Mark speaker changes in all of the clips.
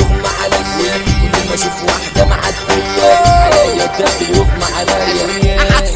Speaker 1: يغمى عليا، كل ما اشوف واحدة معدية عليا الدم يغمى عليا.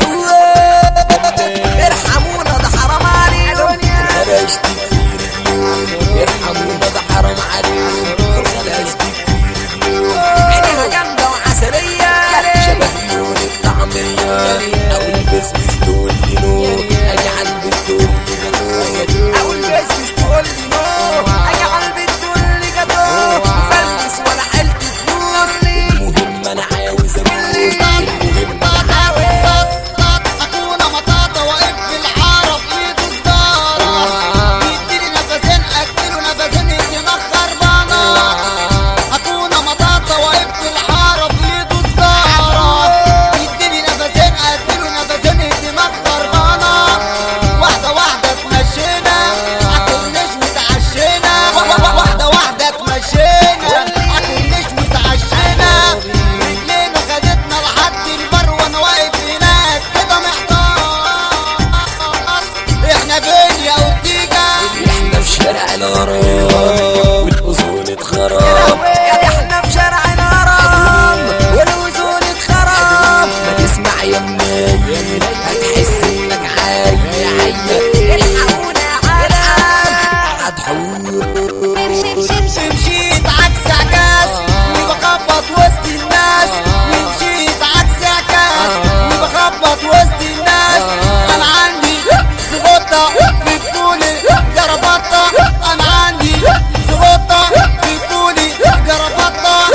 Speaker 1: ارحمونا ده حرام عليكم، الخلايا جديد في رجليهم. ارحمونا ده حرام عليكم، الخلايا جديد في رجليهم. عينيها جامدة وعسلية شبه لون الطعمية، او البسبس تقول لي نو، اجي على البيت تقول لي جاتو، او البسبس تقول لي نو، اجي على البيت تقول لي جاتو. مفلس ولا حلت فلوس، المهم انا عاوز ابوس، المهم انا عاوز
Speaker 2: اكون مطاطا واقف في الحاره في ايده سجاره، يديني نفسين اكله نفسين الدماغ خربانه. اكون مطاطا واقف في الحاره في ايده سجاره، يديني نفسين اكله نفسين الدماغ خربانه. واحده واحده تمشينا عكناش وتعشينا، واحده واحده تمشينا عكناش وتعشينا. رجلينا خدتنا لحد البر وانا واقف هناك كده محتار. احنا فين يا اورتيجا؟
Speaker 1: احنا في شارع الغرام والاذون اتخرب، احنا في شارع الغرام والاذون اتخرب. ما تسمع يا منايل هتحس انك عايل، الحقونا يا عالم هتحور.
Speaker 2: مشيت عكس عكاس وبخبط وسط الناس، مشيت عكس عكاس وبخبط وسط الناس. انا عندي زغطة في طولي جربطة، انا عندي زغطة في طولي جربطة.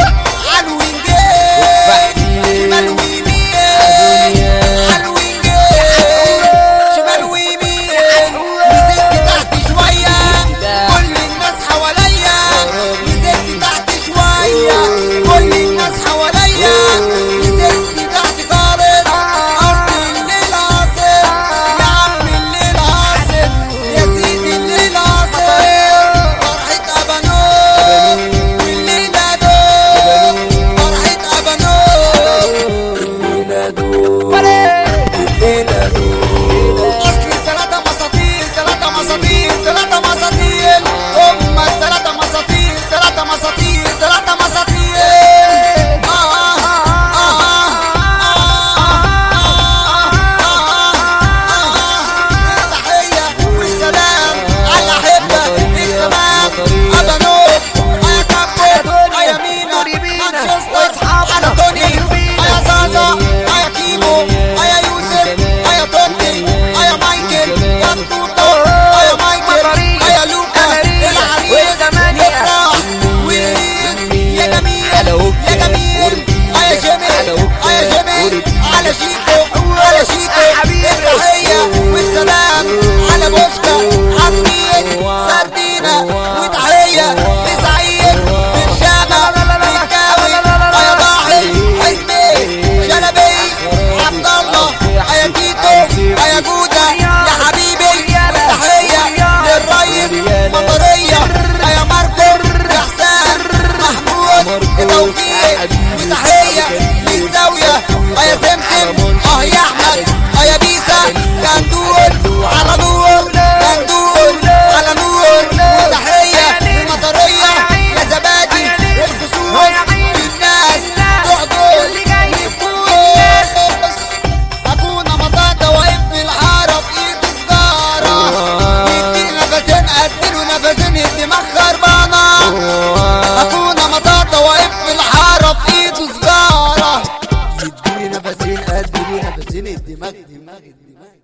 Speaker 2: عالوينجين شمال ويمين، عالوينجين شمال ويمين. نزلت تحت شوية كل الناس حواليا، نزلت تحت شوية كل الناس حواليا. نزلت تحت خالص قصد الليل عاصف، يا عم الليل عاصف، يا سيدي الليل عاصف. فرحة أبانوت والليلة دوب، فرحة أبانوت
Speaker 1: الليلة دول الليلة دول.
Speaker 2: أصل ثلاثة مساطيل ثلاثة مساطيل ثلاثة مساطيل، هما ثلاثة مساطيل ثلاثة مساطيل ثلاثة مساطيل. التحية والسلام على الأحبة التمام. أبانوت يا كابتن يا مينا مانشستر على توني يا زازا يا كيمو يا يوسف يا توتي يا مايكل يا توتو يا مايكل يا لوكا العريس يفرح ويريد يا جميل يا جميل يا جميل يا جميل على شيكو على شيكو. التحية والسلام على بوشكا عفريت سردينة، وتحية لسعيد بن شامة مكاوي يا ضاحي حزمي شلبي عبد الله يا تيتو يا جودة يا حبيبي. والتحية للريس مطرية يا ماركو يا حسام محمود توفيق. وتحية للزاوية يا سمسم يا احمد يا بيسا كندور على نور كندور على نور. وتحية للمطرية يا زبادي الخصوص للناس تحضر يفوز. أكون مطاطا واقف في الحارة في ايده سجارة، يديني نفسين اديله نفسين الدماغ خربانة. أكون مطاطا واقف في الحارة في ايده سجارة، يديني نفسين اديله نفسين الدماغ